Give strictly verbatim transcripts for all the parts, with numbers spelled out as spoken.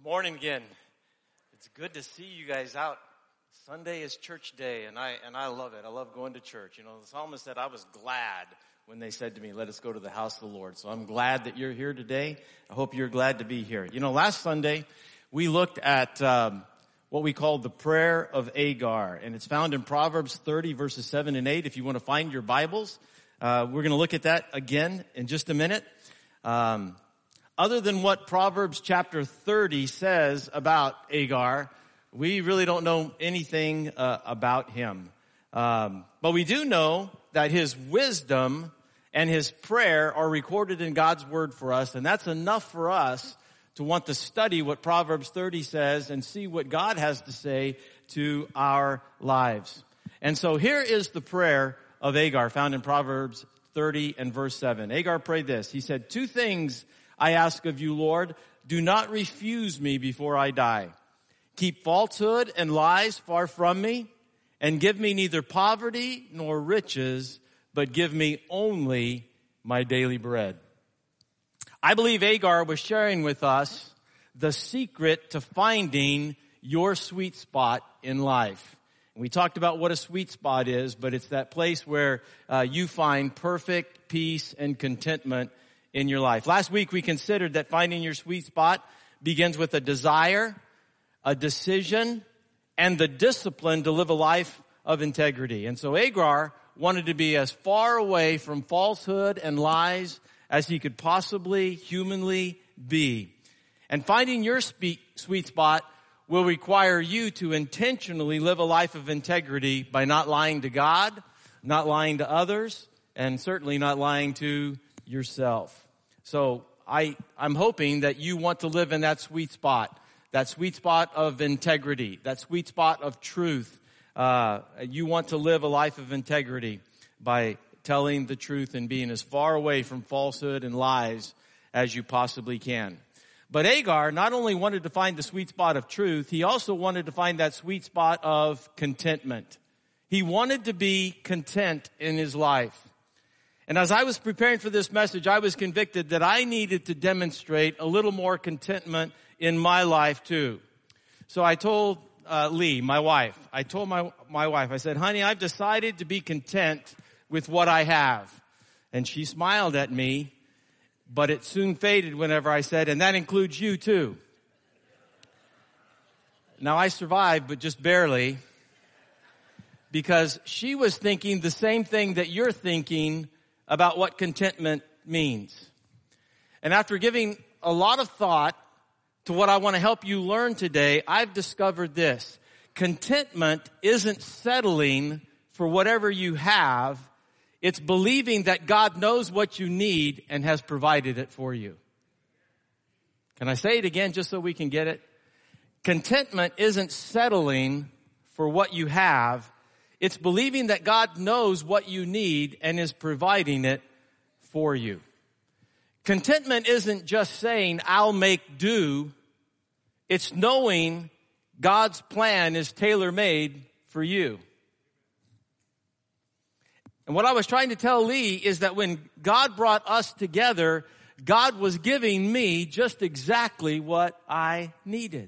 Good morning again. It's good to see you guys out. Sunday is church day, and I and I love it. I love going to church. You know, the psalmist said, I was glad when they said to me, let us go to the house of the Lord. So I'm glad that you're here today. I hope you're glad to be here. You know, last Sunday, we looked at um, what we call the prayer of Agar, and it's found in Proverbs thirty, verses seven and eight. If you want to find your Bibles, uh, we're going to look at that again in just a minute. Um Other than what Proverbs chapter thirty says about Agar, we really don't know anything uh, about him. Um, but we do know that his wisdom and his prayer are recorded in God's word for us, and that's enough for us to want to study what Proverbs thirty says and see what God has to say to our lives. And so here is the prayer of Agar found in Proverbs thirty and verse seven. Agar prayed this. He said, two things I ask of you, Lord, do not refuse me before I die. Keep falsehood and lies far from me, and give me neither poverty nor riches, but give me only my daily bread. I believe Agar was sharing with us the secret to finding your sweet spot in life. We talked about what a sweet spot is, but it's that place where uh, you find perfect peace and contentment in your life. Last week we considered that finding your sweet spot begins with a desire, a decision, and the discipline to live a life of integrity. And so Agar wanted to be as far away from falsehood and lies as he could possibly humanly be. And finding your sweet spot will require you to intentionally live a life of integrity by not lying to God, not lying to others, and certainly not lying to yourself. So I, I'm hoping that you want to live in that sweet spot, that sweet spot of integrity, that sweet spot of truth. Uh, you want to live a life of integrity by telling the truth and being as far away from falsehood and lies as you possibly can. But Agar not only wanted to find the sweet spot of truth, he also wanted to find that sweet spot of contentment. He wanted to be content in his life. And as I was preparing for this message, I was convicted that I needed to demonstrate a little more contentment in my life too. So I told uh, Lee, my wife, I told my, my wife, I said, honey, I've decided to be content with what I have. And she smiled at me, but it soon faded whenever I said, and that includes you too. Now I survived, but just barely, because she was thinking the same thing that you're thinking about what contentment means. And after giving a lot of thought to what I want to help you learn today, I've discovered this. Contentment isn't settling for whatever you have. It's believing that God knows what you need and has provided it for you. Can I say it again just so we can get it? Contentment isn't settling for what you have. It's believing that God knows what you need and is providing it for you. Contentment isn't just saying, I'll make do. It's knowing God's plan is tailor-made for you. And what I was trying to tell Lee is that when God brought us together, God was giving me just exactly what I needed.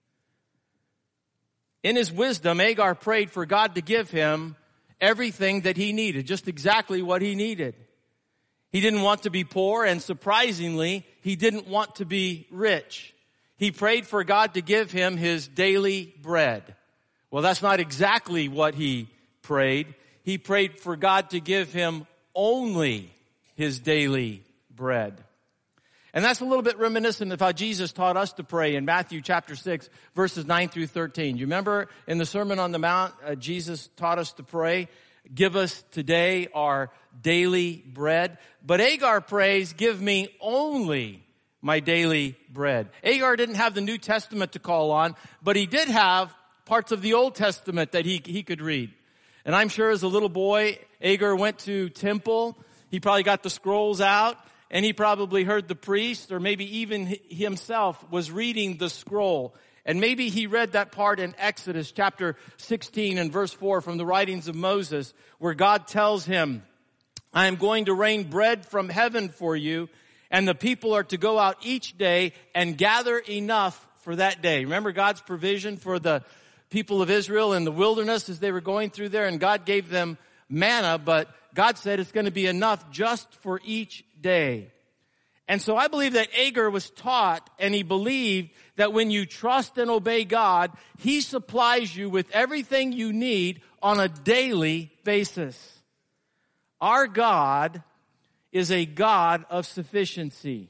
In his wisdom, Agar prayed for God to give him everything that he needed, just exactly what he needed. He didn't want to be poor, and surprisingly, he didn't want to be rich. He prayed for God to give him his daily bread. Well, that's not exactly what he prayed. He prayed for God to give him only his daily bread. And that's a little bit reminiscent of how Jesus taught us to pray in Matthew chapter six, verses nine through thirteen. You remember in the Sermon on the Mount, uh, Jesus taught us to pray, give us today our daily bread. But Agar prays, give me only my daily bread. Agar didn't have the New Testament to call on, but he did have parts of the Old Testament that he, he could read. And I'm sure as a little boy, Agar went to temple. He probably got the scrolls out. And he probably heard the priest, or maybe even himself was reading the scroll. And maybe he read that part in Exodus chapter sixteen and verse four from the writings of Moses, where God tells him, I am going to rain bread from heaven for you, and the people are to go out each day and gather enough for that day. Remember God's provision for the people of Israel in the wilderness as they were going through there, and God gave them manna, but God said it's going to be enough just for each day. And so I believe that Agar was taught, and he believed that when you trust and obey God, he supplies you with everything you need on a daily basis. Our God is a God of sufficiency.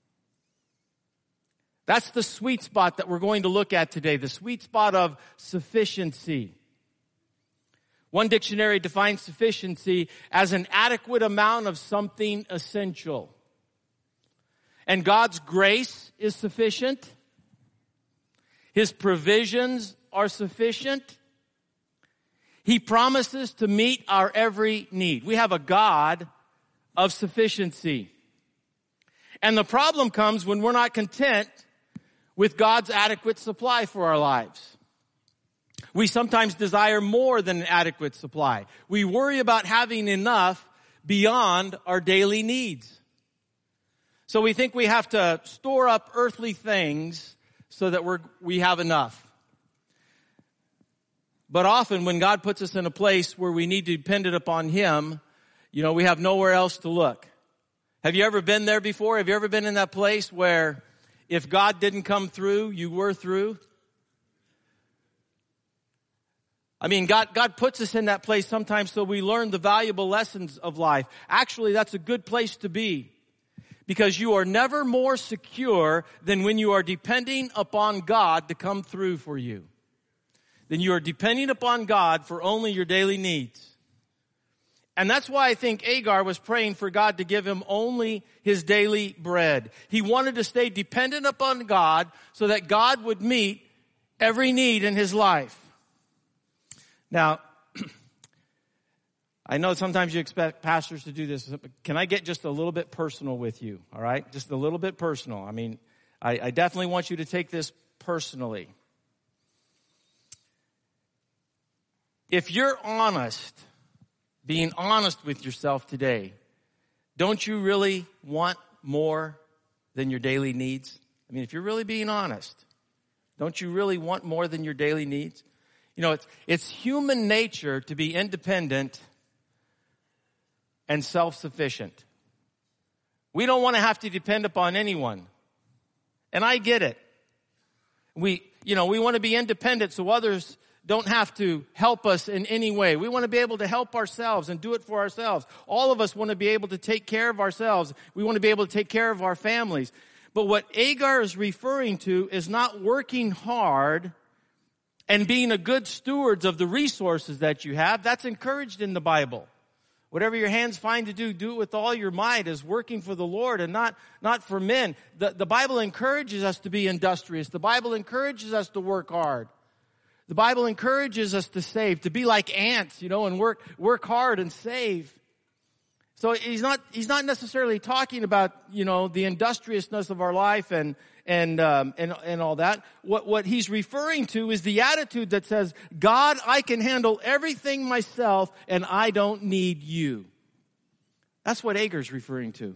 That's the sweet spot that we're going to look at today, the sweet spot of sufficiency. One dictionary defines sufficiency as an adequate amount of something essential. And God's grace is sufficient. His provisions are sufficient. He promises to meet our every need. We have a God of sufficiency. And the problem comes when we're not content with God's adequate supply for our lives. We sometimes desire more than an adequate supply. We worry about having enough beyond our daily needs. So we think we have to store up earthly things so that we're, we have enough. But often when God puts us in a place where we need to depend upon Him, you know, we have nowhere else to look. Have you ever been there before? Have you ever been in that place where if God didn't come through, you were through? I mean, God, God puts us in that place sometimes so we learn the valuable lessons of life. Actually, that's a good place to be. Because you are never more secure than when you are depending upon God to come through for you. Then you are depending upon God for only your daily needs. And that's why I think Agar was praying for God to give him only his daily bread. He wanted to stay dependent upon God so that God would meet every need in his life. Now, I know sometimes you expect pastors to do this. But can I get just a little bit personal with you, all right? Just a little bit personal. I mean, I, I definitely want you to take this personally. If you're honest, being honest with yourself today, don't you really want more than your daily needs? I mean, if you're really being honest, don't you really want more than your daily needs? You know, it's, it's human nature to be independent and self-sufficient. We don't want to have to depend upon anyone. And I get it. We, you know, we want to be independent so others don't have to help us in any way. We want to be able to help ourselves and do it for ourselves. All of us want to be able to take care of ourselves. We want to be able to take care of our families. But what Agar is referring to is not working hard and being a good stewards of the resources that you have. That's encouraged in the Bible. Whatever your hands find to do, do it with all your might as working for the Lord and not, not for men. The, the Bible encourages us to be industrious. The Bible encourages us to work hard. The Bible encourages us to save, to be like ants, you know, and work, work hard and save. So he's not, he's not necessarily talking about, you know, the industriousness of our life and, and, um, and, and all that. What, what he's referring to is the attitude that says, God, I can handle everything myself and I don't need you. That's what Agar's referring to.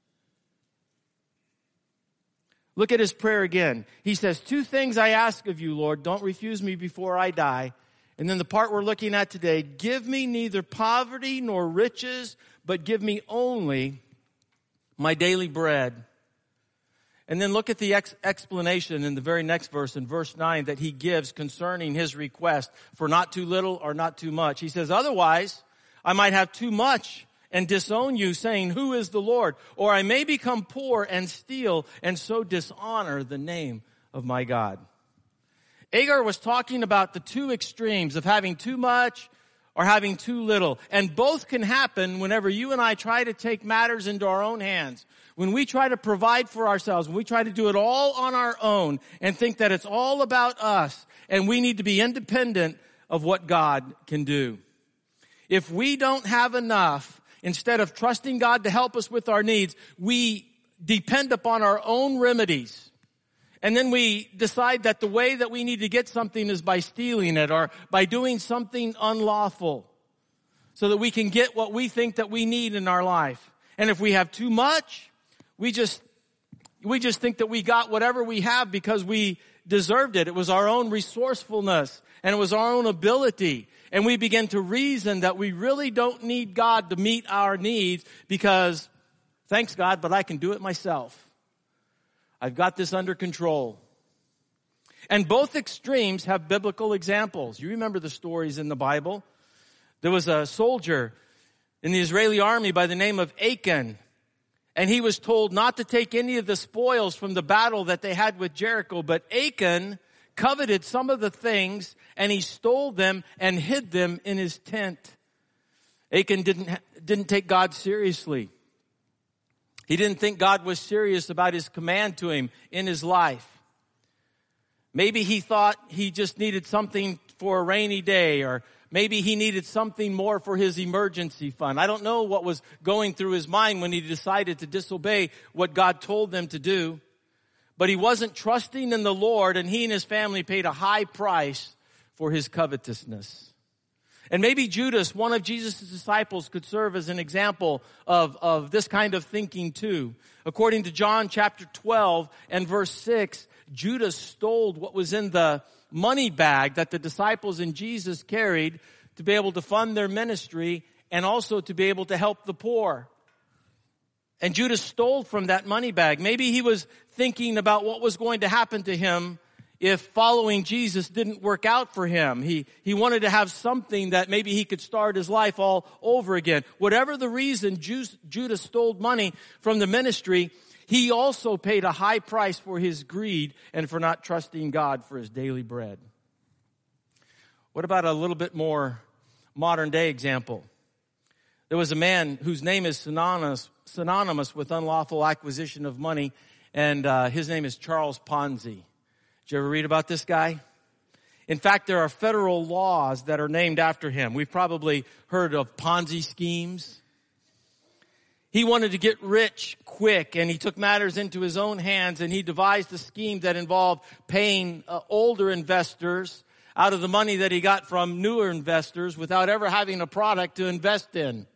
Look at his prayer again. He says, two things I ask of you, Lord. Don't refuse me before I die. And then the part we're looking at today, give me neither poverty nor riches, but give me only my daily bread. And then look at the ex- explanation in the very next verse, in verse nine, that he gives concerning his request for not too little or not too much. He says, otherwise, I might have too much and disown you, saying, who is the Lord? Or I may become poor and steal and so dishonor the name of my God. Agar was talking about the two extremes of having too much or having too little. And both can happen whenever you and I try to take matters into our own hands. When we try to provide for ourselves, when we try to do it all on our own and think that it's all about us and we need to be independent of what God can do. If we don't have enough, instead of trusting God to help us with our needs, we depend upon our own remedies. And then we decide that the way that we need to get something is by stealing it or by doing something unlawful so that we can get what we think that we need in our life. And if we have too much, we just, we just think that we got whatever we have because we deserved it. It was our own resourcefulness, and it was our own ability. And we began to reason that we really don't need God to meet our needs because, thanks God, but I can do it myself. I've got this under control. And both extremes have biblical examples. You remember the stories in the Bible. There was a soldier in the Israeli army by the name of Achan. And he was told not to take any of the spoils from the battle that they had with Jericho. But Achan coveted some of the things, and he stole them and hid them in his tent. Achan didn't, didn't take God seriously. He didn't think God was serious about his command to him in his life. Maybe he thought he just needed something for a rainy day, or maybe he needed something more for his emergency fund. I don't know what was going through his mind when he decided to disobey what God told them to do. But he wasn't trusting in the Lord, and he and his family paid a high price for his covetousness. And maybe Judas, one of Jesus' disciples, could serve as an example of, of this kind of thinking too. According to John chapter twelve and verse six, Judas stole what was in the money bag that the disciples and Jesus carried to be able to fund their ministry and also to be able to help the poor. And Judas stole from that money bag. Maybe he was thinking about what was going to happen to him if following Jesus didn't work out for him. He, he wanted to have something that maybe he could start his life all over again. Whatever the reason Judas, Judas stole money from the ministry, he also paid a high price for his greed and for not trusting God for his daily bread. What about a little bit more modern day example? There was a man whose name is synonymous, synonymous with unlawful acquisition of money, and uh, his name is Charles Ponzi. Did you ever read about this guy? In fact, there are federal laws that are named after him. We've probably heard of Ponzi schemes. He wanted to get rich quick, and he took matters into his own hands, and he devised a scheme that involved paying uh, older investors out of the money that he got from newer investors without ever having a product to invest in.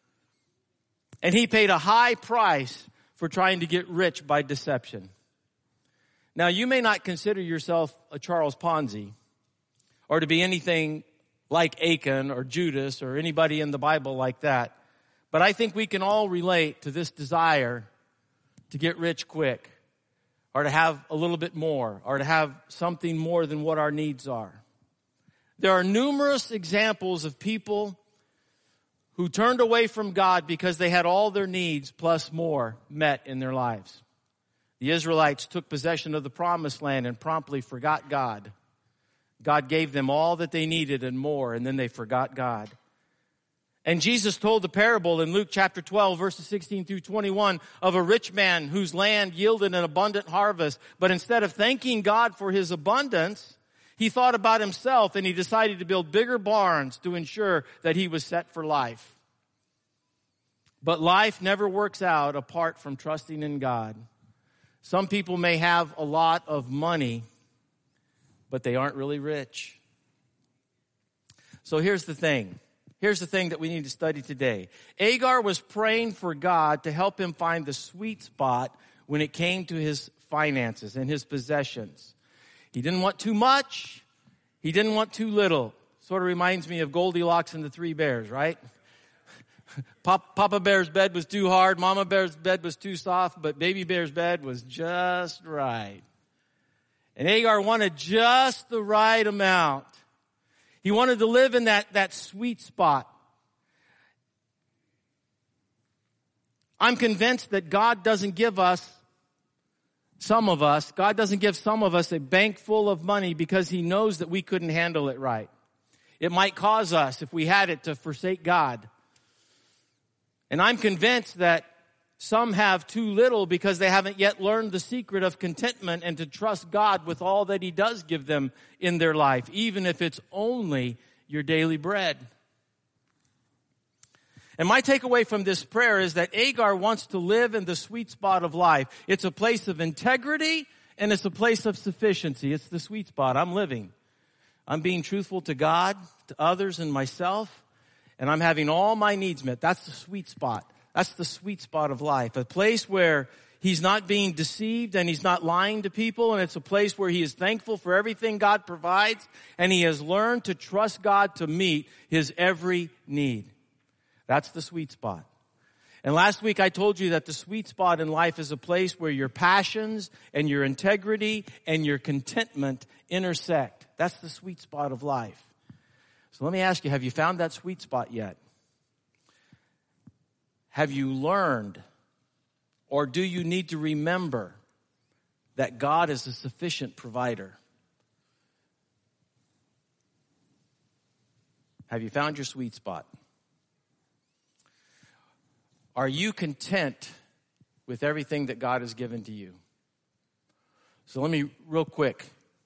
And he paid a high price for trying to get rich by deception. Now, you may not consider yourself a Charles Ponzi or to be anything like Achan or Judas or anybody in the Bible like that. But I think we can all relate to this desire to get rich quick or to have a little bit more or to have something more than what our needs are. There are numerous examples of people who turned away from God because they had all their needs plus more met in their lives. The Israelites took possession of the promised land and promptly forgot God. God gave them all that they needed and more, and then they forgot God. And Jesus told the parable in Luke chapter twelve, verses sixteen through twenty-one, of a rich man whose land yielded an abundant harvest. But instead of thanking God for his abundance, he thought about himself, and he decided to build bigger barns to ensure that he was set for life. But life never works out apart from trusting in God. Some people may have a lot of money, but they aren't really rich. So here's the thing. Here's the thing that we need to study today. Agar was praying for God to help him find the sweet spot when it came to his finances and his possessions. He didn't want too much. He didn't want too little. Sort of reminds me of Goldilocks and the Three Bears, right? Papa Bear's bed was too hard. Mama Bear's bed was too soft. But Baby Bear's bed was just right. And Agar wanted just the right amount. He wanted to live in that, that sweet spot. I'm convinced that God doesn't give us, some of us, God doesn't give some of us a bank full of money because he knows that we couldn't handle it right. It might cause us, if we had it, to forsake God. And I'm convinced that some have too little because they haven't yet learned the secret of contentment and to trust God with all that he does give them in their life, even if it's only your daily bread. And my takeaway from this prayer is that Agar wants to live in the sweet spot of life. It's a place of integrity and it's a place of sufficiency. It's the sweet spot. I'm living. I'm being truthful to God, to others, and myself. And I'm having all my needs met. That's the sweet spot. That's the sweet spot of life. A place where he's not being deceived and he's not lying to people, and it's a place where he is thankful for everything God provides, and he has learned to trust God to meet his every need. That's the sweet spot. And last week I told you that the sweet spot in life is a place where your passions and your integrity and your contentment intersect. That's the sweet spot of life. So let me ask you, have you found that sweet spot yet? Have you learned, or do you need to remember that God is a sufficient provider? Have you found your sweet spot? Are you content with everything that God has given to you? So let me, real quick,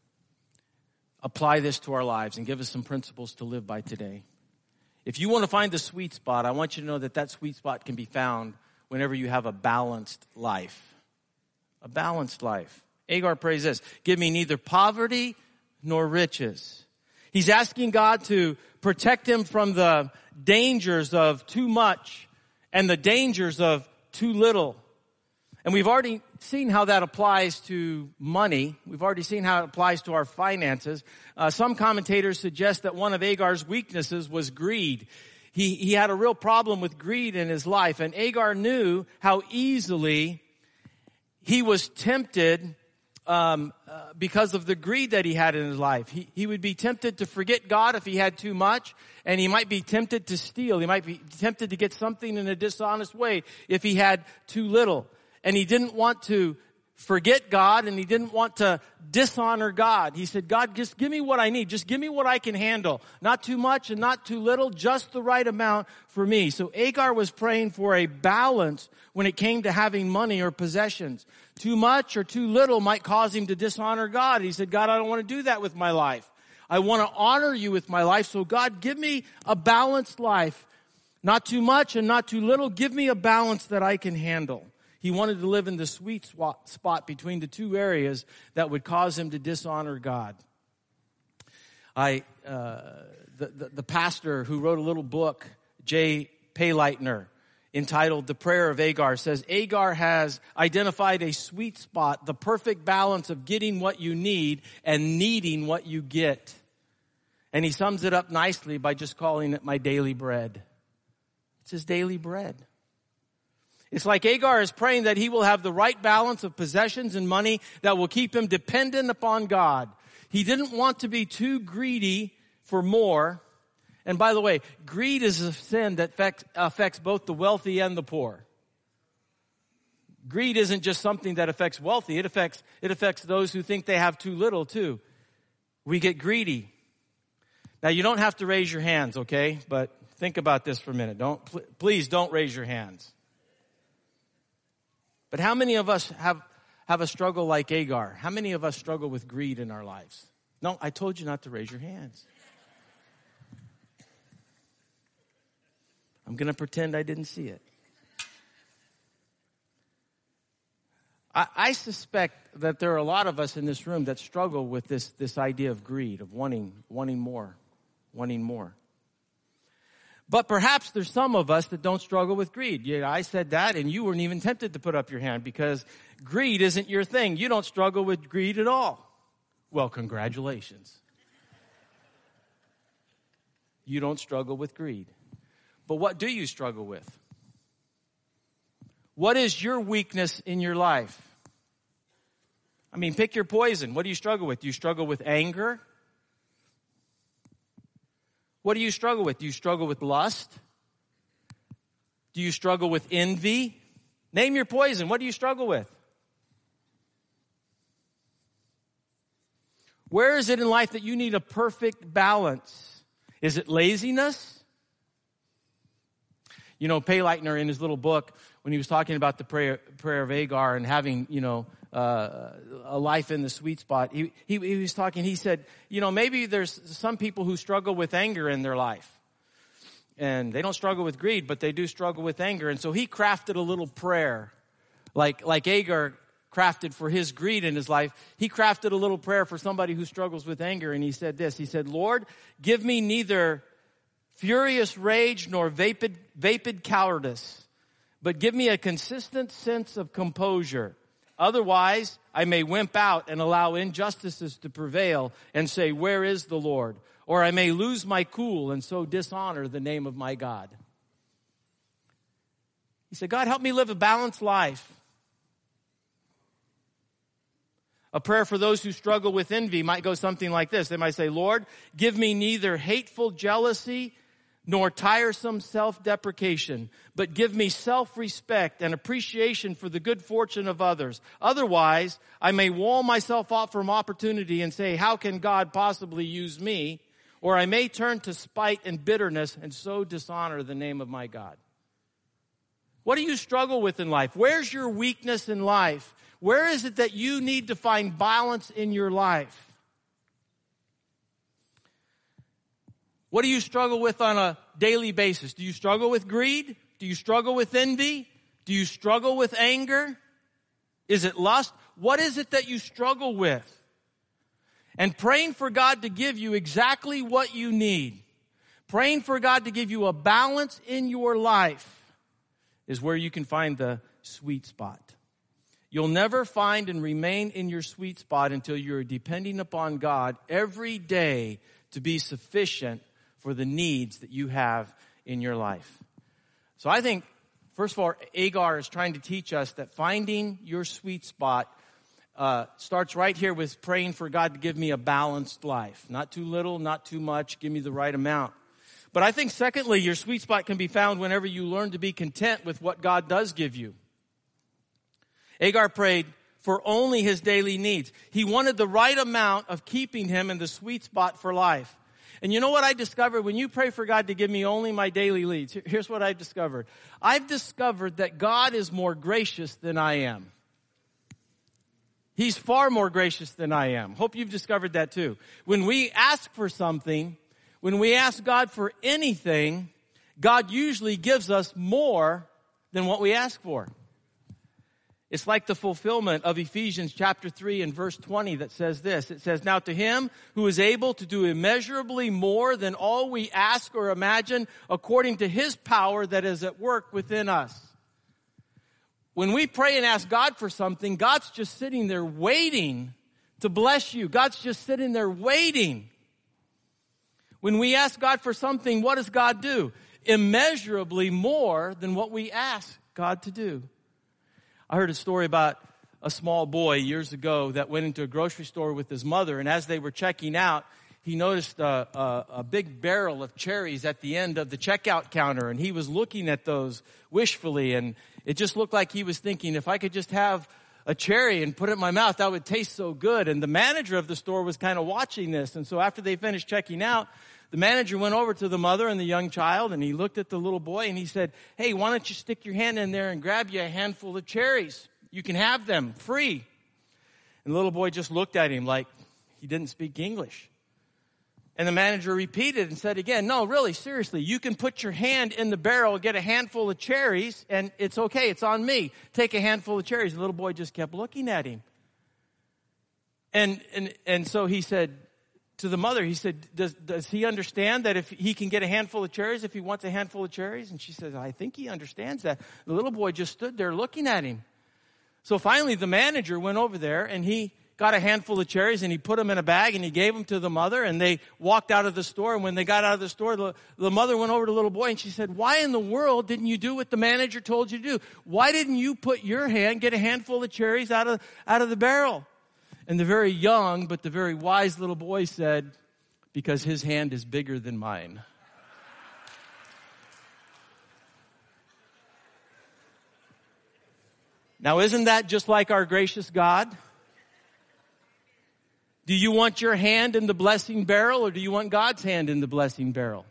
apply this to our lives and give us some principles to live by today. If you want to find the sweet spot, I want you to know that that sweet spot can be found whenever you have a balanced life. A balanced life. Agar prays this, give me neither poverty nor riches. He's asking God to protect him from the dangers of too much and the dangers of too little. And we've already seen how that applies to money. We've already seen how it applies to our finances. Uh, some commentators suggest that one of Agar's weaknesses was greed. He, he had a real problem with greed in his life. And Agar knew how easily he was tempted um, uh, because of the greed that he had in his life. He, he would be tempted to forget God if he had too much. And he might be tempted to steal. He might be tempted to get something in a dishonest way if he had too little. And he didn't want to forget God, and he didn't want to dishonor God. He said, God, just give me what I need. Just give me what I can handle. Not too much and not too little, just the right amount for me. So Agar was praying for a balance when it came to having money or possessions. Too much or too little might cause him to dishonor God. He said, God, I don't want to do that with my life. I want to honor you with my life. So God, give me a balanced life. Not too much and not too little. Give me a balance that I can handle. He wanted to live in the sweet spot between the two areas that would cause him to dishonor God. I, uh, the, the, the pastor who wrote a little book, Jay Payleitner, entitled The Prayer of Agar, says Agar has identified a sweet spot, the perfect balance of getting what you need and needing what you get. And he sums it up nicely by just calling it my daily bread. It's his daily bread. It's like Agar is praying that he will have the right balance of possessions and money that will keep him dependent upon God. He didn't want to be too greedy for more. And by the way, greed is a sin that affects, affects both the wealthy and the poor. Greed isn't just something that affects wealthy. It affects, it affects those who think they have too little too. We get greedy. Now you don't have to raise your hands, okay? But think about this for a minute. Don't, please don't raise your hands. But how many of us have, have a struggle like Agar? How many of us struggle with greed in our lives? No, I told you not to raise your hands. I'm going to pretend I didn't see it. I, I suspect that there are a lot of us in this room that struggle with this, this idea of greed, of wanting, wanting more, wanting more. But perhaps there's some of us that don't struggle with greed. Yeah, I said that, and you weren't even tempted to put up your hand because greed isn't your thing. You don't struggle with greed at all. Well, congratulations. You don't struggle with greed. But what do you struggle with? What is your weakness in your life? I mean, pick your poison. What do you struggle with? Do you struggle with anger? What do you struggle with? Do you struggle with lust? Do you struggle with envy? Name your poison. What do you struggle with? Where is it in life that you need a perfect balance? Is it laziness? You know, Payleitner in his little book, when he was talking about the prayer, prayer of Agar and having, you know, uh, a life in the sweet spot, he, he, he was talking, he said, you know, maybe there's some people who struggle with anger in their life. And they don't struggle with greed, but they do struggle with anger. And so he crafted a little prayer, like, like Agar crafted for his greed in his life. He crafted a little prayer for somebody who struggles with anger. And he said this, he said, Lord, give me neither furious rage nor vapid, vapid cowardice, but give me a consistent sense of composure. Otherwise, I may wimp out and allow injustices to prevail and say, where is the Lord? Or I may lose my cool and so dishonor the name of my God. He said, God, help me live a balanced life. A prayer for those who struggle with envy might go something like this. They might say, Lord, give me neither hateful jealousy nor tiresome self-deprecation, but give me self-respect and appreciation for the good fortune of others. Otherwise, I may wall myself off from opportunity and say, how can God possibly use me? Or I may turn to spite and bitterness and so dishonor the name of my God. What do you struggle with in life? Where's your weakness in life? Where is it that you need to find balance in your life? What do you struggle with on a daily basis? Do you struggle with greed? Do you struggle with envy? Do you struggle with anger? Is it lust? What is it that you struggle with? And praying for God to give you exactly what you need, praying for God to give you a balance in your life, is where you can find the sweet spot. You'll never find and remain in your sweet spot until you're depending upon God every day to be sufficient for the needs that you have in your life. So I think, first of all, Agar is trying to teach us that finding your sweet spot uh, starts right here with praying for God to give me a balanced life. Not too little, not too much, give me the right amount. But I think, secondly, your sweet spot can be found whenever you learn to be content with what God does give you. Agar prayed for only his daily needs. He wanted the right amount of keeping him in the sweet spot for life. And you know what I discovered? When you pray for God to give me only my daily needs, here's what I've discovered. I've discovered that God is more gracious than I am. He's far more gracious than I am. Hope you've discovered that too. When we ask for something, when we ask God for anything, God usually gives us more than what we ask for. It's like the fulfillment of Ephesians chapter three and verse twenty that says this. It says, now to him who is able to do immeasurably more than all we ask or imagine according to his power that is at work within us. When we pray and ask God for something, God's just sitting there waiting to bless you. God's just sitting there waiting. When we ask God for something, what does God do? Immeasurably more than what we ask God to do. I heard a story about a small boy years ago that went into a grocery store with his mother, and as they were checking out, he noticed a, a, a big barrel of cherries at the end of the checkout counter, and he was looking at those wishfully, and it just looked like he was thinking, if I could just have a cherry and put it in my mouth, that would taste so good. And the manager of the store was kind of watching this, and so after they finished checking out, the manager went over to the mother and the young child, and he looked at the little boy, and he said, hey, why don't you stick your hand in there and grab you a handful of cherries? You can have them free. And the little boy just looked at him like he didn't speak English. And the manager repeated and said again, no, really, seriously, you can put your hand in the barrel, get a handful of cherries, and it's okay, it's on me. Take a handful of cherries. The little boy just kept looking at him. And and and so he said to the mother, he said, does, does he understand that if he can get a handful of cherries, if he wants a handful of cherries? And she says, I think he understands that. The little boy just stood there looking at him. So finally the manager went over there and he got a handful of cherries and he put them in a bag and he gave them to the mother, and they walked out of the store. And when they got out of the store, the, the mother went over to the little boy and she said, why in the world didn't you do what the manager told you to do? Why didn't you put your hand, get a handful of cherries out of, out of the barrel? And the very young but the very wise little boy said, because his hand is bigger than mine. Now, isn't that just like our gracious God? Do you want your hand in the blessing barrel, or do you want God's hand in the blessing barrel?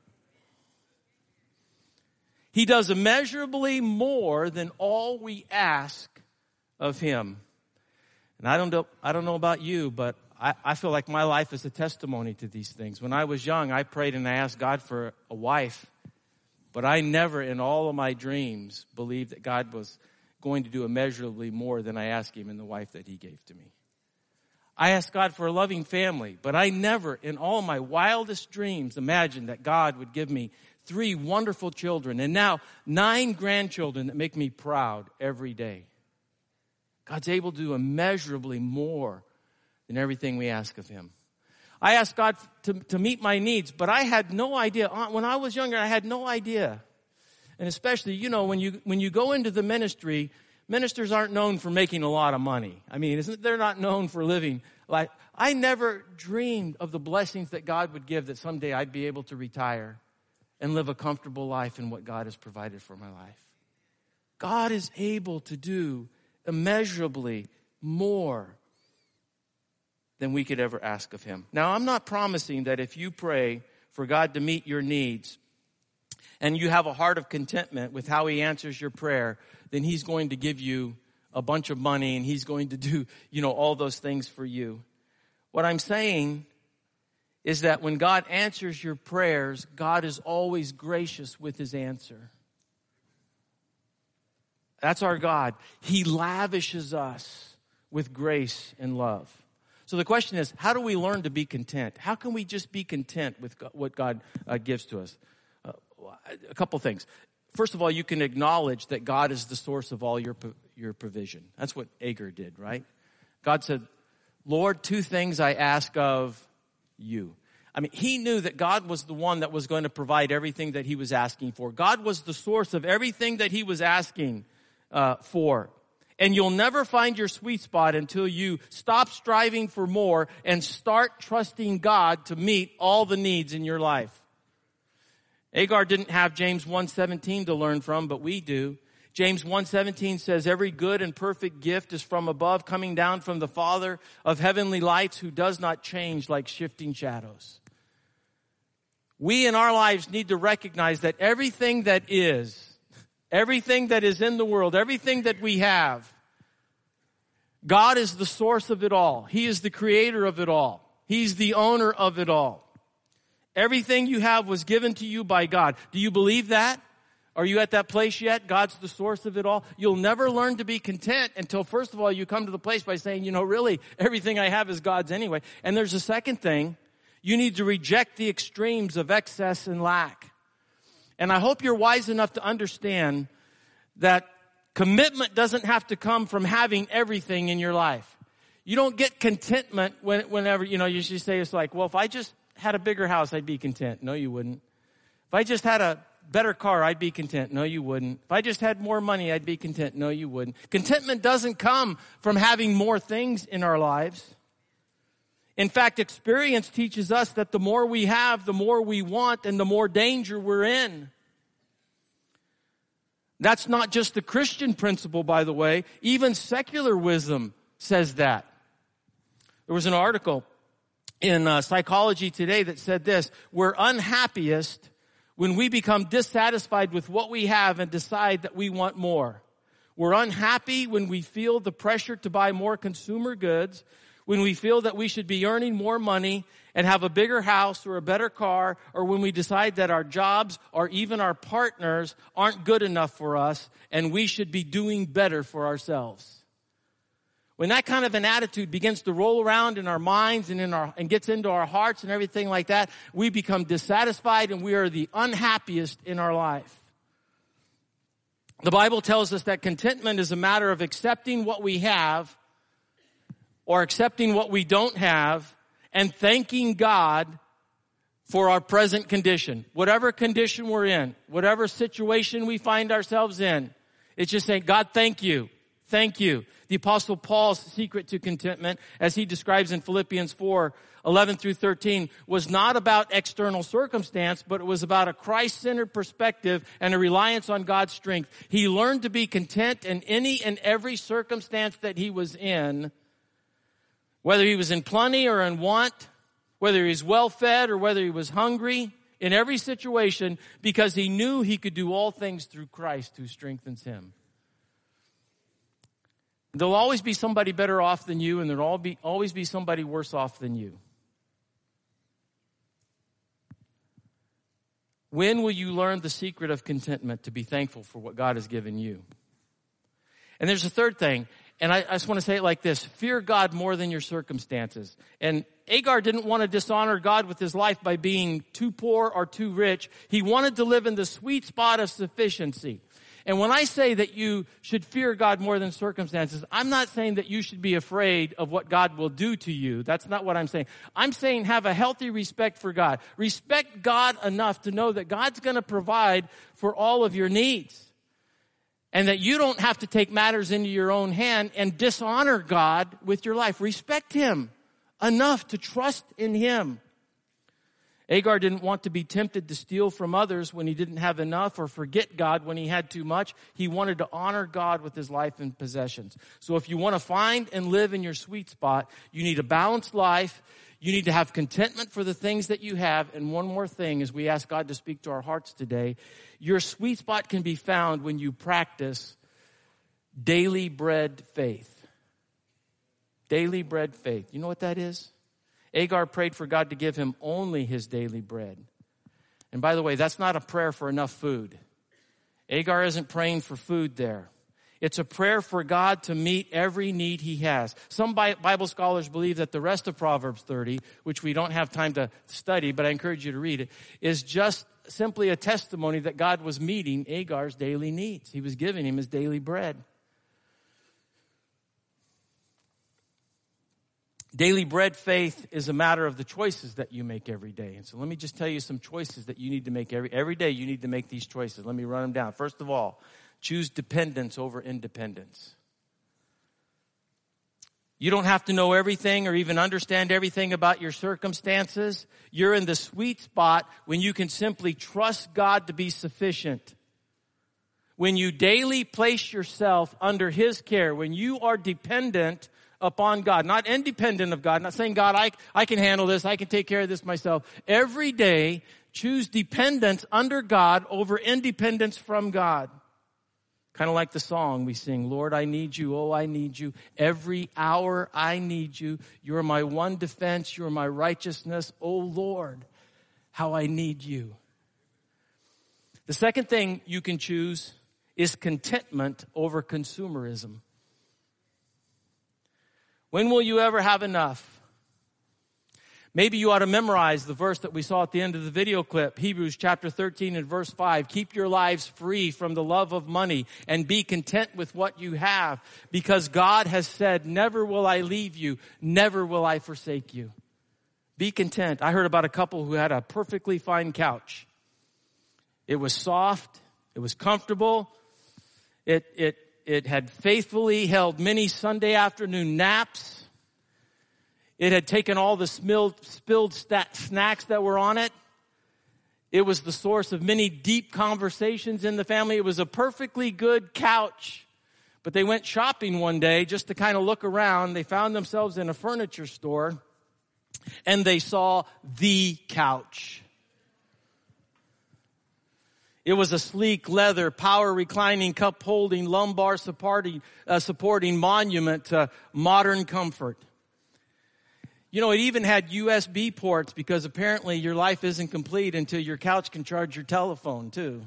He does immeasurably more than all we ask of him. And I don't know, I don't know about you, but I, I feel like my life is a testimony to these things. When I was young, I prayed and I asked God for a wife, but I never in all of my dreams believed that God was going to do immeasurably more than I asked him in the wife that he gave to me. I asked God for a loving family, but I never in all my wildest dreams imagined that God would give me three wonderful children, and now nine grandchildren that make me proud every day. God's able to do immeasurably more than everything we ask of him. I asked God to, to meet my needs, but I had no idea. When I was younger, I had no idea. And especially, you know, when you when you go into the ministry, ministers aren't known for making a lot of money. I mean, isn't they're not known for living like. I never dreamed of the blessings that God would give, that someday I'd be able to retire and live a comfortable life in what God has provided for my life. God is able to do immeasurably more than we could ever ask of him. Now, I'm not promising that if you pray for God to meet your needs and you have a heart of contentment with how he answers your prayer, then he's going to give you a bunch of money and he's going to do, you know, all those things for you. What I'm saying is that when God answers your prayers, God is always gracious with his answer. That's our God. He lavishes us with grace and love. So the question is, how do we learn to be content? How can we just be content with what God uh, gives to us? Uh, a couple things. First of all, you can acknowledge that God is the source of all your your provision. That's what Agar did, right? God said, Lord, two things I ask of you. I mean, he knew that God was the one that was going to provide everything that he was asking for. God was the source of everything that he was asking uh, for. And you'll never find your sweet spot until you stop striving for more and start trusting God to meet all the needs in your life. Agar didn't have James one seventeen to learn from, but we do. James one seventeen says, every good and perfect gift is from above, coming down from the Father of heavenly lights, who does not change like shifting shadows. We in our lives need to recognize that everything that is, everything that is in the world, everything that we have, God is the source of it all. He is the creator of it all. He's the owner of it all. Everything you have was given to you by God. Do you believe that? Are you at that place yet? God's the source of it all. You'll never learn to be content until, first of all, you come to the place by saying, you know, really, everything I have is God's anyway. And there's a second thing. You need to reject the extremes of excess and lack. And I hope you're wise enough to understand that commitment doesn't have to come from having everything in your life. You don't get contentment when, whenever, you know, you should say, it's like, well, if I just had a bigger house, I'd be content. No, you wouldn't. If I just had a better car, I'd be content. No, you wouldn't. If I just had more money, I'd be content. No, you wouldn't. Contentment doesn't come from having more things in our lives. In fact, experience teaches us that the more we have, the more we want, and the more danger we're in. That's not just the Christian principle, by the way. Even secular wisdom says that. There was an article in uh, Psychology Today that said this: we're unhappiest when we become dissatisfied with what we have and decide that we want more. We're unhappy when we feel the pressure to buy more consumer goods, when we feel that we should be earning more money and have a bigger house or a better car, or when we decide that our jobs or even our partners aren't good enough for us and we should be doing better for ourselves. When that kind of an attitude begins to roll around in our minds and in our and gets into our hearts and everything like that, we become dissatisfied and we are the unhappiest in our life. The Bible tells us that contentment is a matter of accepting what we have or accepting what we don't have and thanking God for our present condition. Whatever condition we're in, whatever situation we find ourselves in, it's just saying, God, thank you. Thank you. The Apostle Paul's secret to contentment, as he describes in Philippians four, eleven through thirteen, was not about external circumstance, but it was about a Christ-centered perspective and a reliance on God's strength. He learned to be content in any and every circumstance that he was in, whether he was in plenty or in want, whether he was well-fed or whether he was hungry, in every situation, because he knew he could do all things through Christ who strengthens him. There'll always be somebody better off than you, and there'll be, always be somebody worse off than you. When will you learn the secret of contentment, to be thankful for what God has given you? And there's a third thing, And I, I just want to say it like this. Fear God more than your circumstances. And Agar didn't want to dishonor God with his life by being too poor or too rich. He wanted to live in the sweet spot of sufficiency. And when I say that you should fear God more than circumstances, I'm not saying that you should be afraid of what God will do to you. That's not what I'm saying. I'm saying have a healthy respect for God. Respect God enough to know that God's going to provide for all of your needs. And that you don't have to take matters into your own hand and dishonor God with your life. Respect Him enough to trust in Him. Agar didn't want to be tempted to steal from others when he didn't have enough or forget God when he had too much. He wanted to honor God with his life and possessions. So if you want to find and live in your sweet spot, you need a balanced life. You need to have contentment for the things that you have. And one more thing, as we ask God to speak to our hearts today, your sweet spot can be found when you practice daily bread faith. Daily bread faith. You know what that is? Agar prayed for God to give him only his daily bread. And by the way, that's not a prayer for enough food. Agar isn't praying for food there. It's a prayer for God to meet every need he has. Some Bible scholars believe that the rest of Proverbs thirty, which we don't have time to study, but I encourage you to read it, is just simply a testimony that God was meeting Agar's daily needs. He was giving him his daily bread. Daily bread faith is a matter of the choices that you make every day. And so let me just tell you some choices that you need to make every, every day. You need to make these choices. Let me run them down. First of all, choose dependence over independence. You don't have to know everything or even understand everything about your circumstances. You're in the sweet spot when you can simply trust God to be sufficient. When you daily place yourself under His care, when you are dependent upon God, not independent of God, not saying, God, I, I can handle this, I can take care of this myself. Every day, choose dependence under God over independence from God. Kind of like the song we sing, Lord, I need you, oh, I need you. Every hour I need you. You're my one defense, you're my righteousness, oh Lord, how I need you. The second thing you can choose is contentment over consumerism. When will you ever have enough? Maybe you ought to memorize the verse that we saw at the end of the video clip, Hebrews chapter thirteen and verse five. Keep your lives free from the love of money and be content with what you have, because God has said, never will I leave you, never will I forsake you. Be content. I heard about a couple who had a perfectly fine couch. It was soft, it was comfortable, it it It had faithfully held many Sunday afternoon naps. It had taken all the spilled, spilled st- snacks that were on it. It was the source of many deep conversations in the family. It was a perfectly good couch. But they went shopping one day just to kind of look around. They found themselves in a furniture store, and they saw the couch. It was a sleek leather, power reclining, cup holding, lumbar supporting, uh, supporting monument to modern comfort. You know, it even had U S B ports, because apparently your life isn't complete until your couch can charge your telephone too.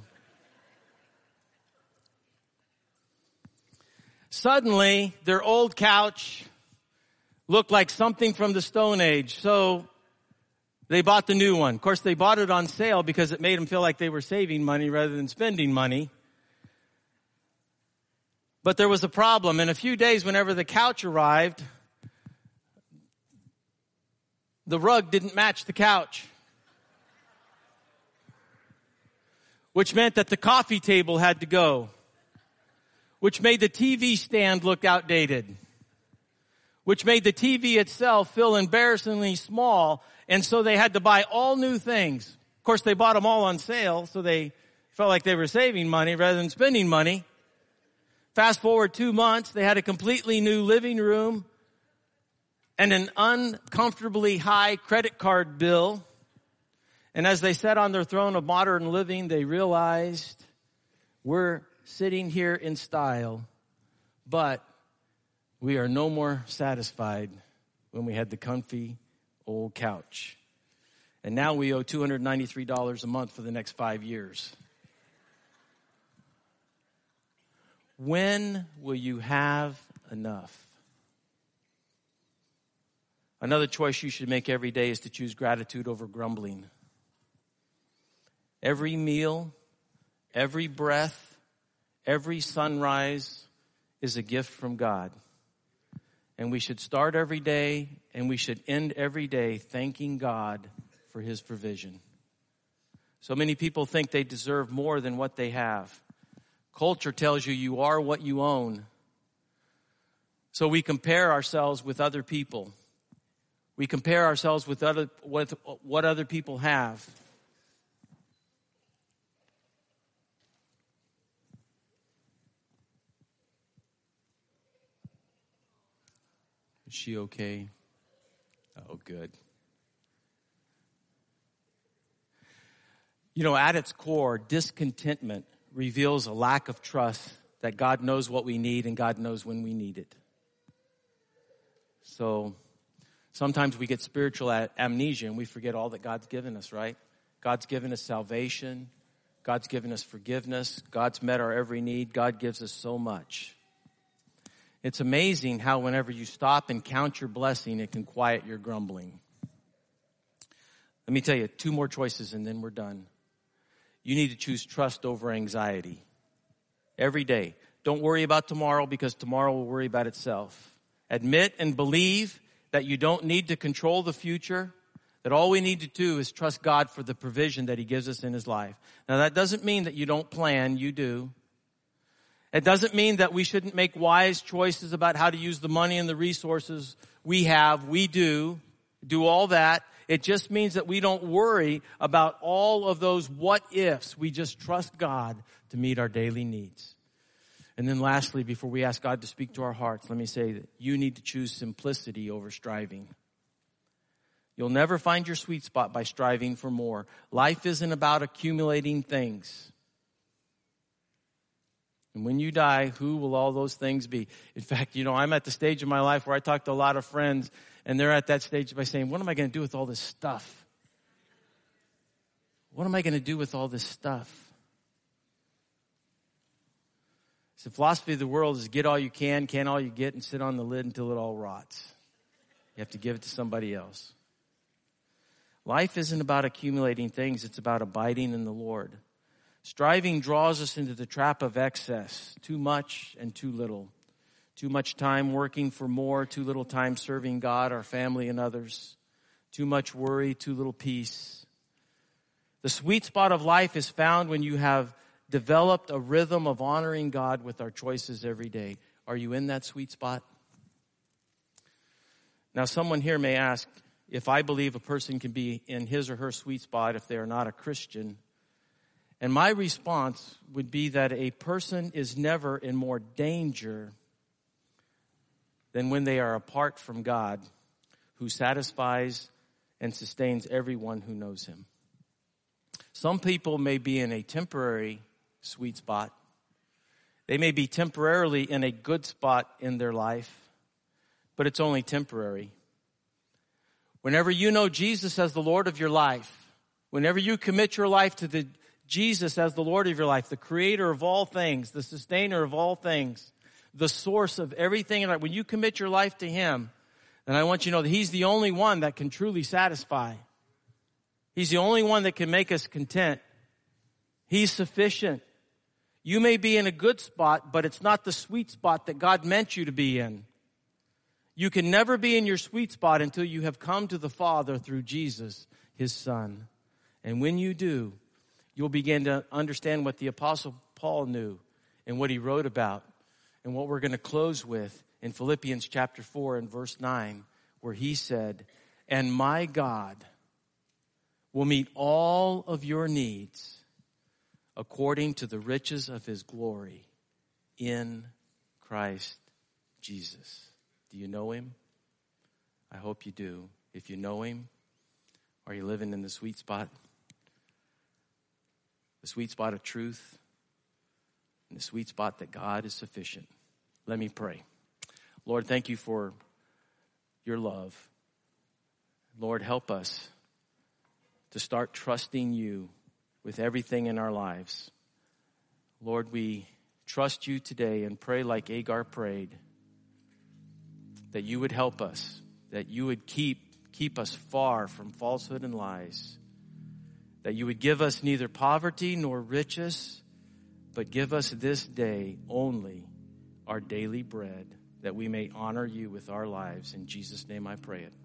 Suddenly, their old couch looked like something from the Stone Age. So they bought the new one. Of course, they bought it on sale because it made them feel like they were saving money rather than spending money. But there was a problem. In a few days, whenever the couch arrived, the rug didn't match the couch, which meant that the coffee table had to go, which made the T V stand look outdated, which made the T V itself feel embarrassingly small. And so they had to buy all new things. Of course, they bought them all on sale, so they felt like they were saving money rather than spending money. Fast forward two months, they had a completely new living room and an uncomfortably high credit card bill. And as they sat on their throne of modern living, they realized, we're sitting here in style, but we are no more satisfied when we had the comfy old couch. And now we owe two hundred ninety-three dollars a month for the next five years. When will you have enough. Another choice you should make every day is to choose gratitude over grumbling. Every meal, every breath, every sunrise is a gift from God. And we should start every day and we should end every day thanking God for his provision. So many people think they deserve more than what they have. Culture tells you you are what you own. So we compare ourselves with other people. We compare ourselves with other with what other people have. Is she okay? Oh, good. You know, at its core, discontentment reveals a lack of trust that God knows what we need and God knows when we need it. So sometimes we get spiritual amnesia and we forget all that God's given us, right? God's given us salvation. God's given us forgiveness. God's met our every need. God gives us so much. It's amazing how whenever you stop and count your blessing, it can quiet your grumbling. Let me tell you, two more choices and then we're done. You need to choose trust over anxiety. Every day. Don't worry about tomorrow because tomorrow will worry about itself. Admit and believe that you don't need to control the future, that all we need to do is trust God for the provision that he gives us in his life. Now that doesn't mean that you don't plan, you do. It doesn't mean that we shouldn't make wise choices about how to use the money and the resources we have. We do, do all that. It just means that we don't worry about all of those what ifs. We just trust God to meet our daily needs. And then lastly, before we ask God to speak to our hearts, let me say that you need to choose simplicity over striving. You'll never find your sweet spot by striving for more. Life isn't about accumulating things. And when you die, who will all those things be? In fact, you know, I'm at the stage of my life where I talk to a lot of friends, and they're at that stage by saying, what am I going to do with all this stuff? What am I going to do with all this stuff? So the philosophy of the world is get all you can, can all you get, and sit on the lid until it all rots. You have to give it to somebody else. Life isn't about accumulating things. It's about abiding in the Lord. Striving draws us into the trap of excess, too much and too little. Too much time working for more, too little time serving God, our family, and others. Too much worry, too little peace. The sweet spot of life is found when you have developed a rhythm of honoring God with our choices every day. Are you in that sweet spot? Now, someone here may ask if I believe a person can be in his or her sweet spot if they are not a Christian. And my response would be that a person is never in more danger than when they are apart from God, who satisfies and sustains everyone who knows him. Some people may be in a temporary sweet spot. They may be temporarily in a good spot in their life, but it's only temporary. Whenever you know Jesus as the Lord of your life, whenever you commit your life to the Jesus as the Lord of your life, the creator of all things, the sustainer of all things, the source of everything. When you commit your life to him, then I want you to know that he's the only one that can truly satisfy. He's the only one that can make us content. He's sufficient. You may be in a good spot, but it's not the sweet spot that God meant you to be in. You can never be in your sweet spot until you have come to the Father through Jesus, his Son. And when you do, you'll begin to understand what the Apostle Paul knew and what he wrote about and what we're going to close with in Philippians chapter four and verse nine, where he said, and my God will meet all of your needs according to the riches of his glory in Christ Jesus. Do you know him? I hope you do. If you know him, are you living in the sweet spot? The sweet spot of truth, and the sweet spot that God is sufficient. Let me pray. Lord, thank you for your love. Lord, help us to start trusting you with everything in our lives. Lord, we trust you today and pray like Agar prayed. that you would help us, that you would keep, keep us far from falsehood and lies, that you would give us neither poverty nor riches, but give us this day only our daily bread, that we may honor you with our lives. In Jesus' name I pray it.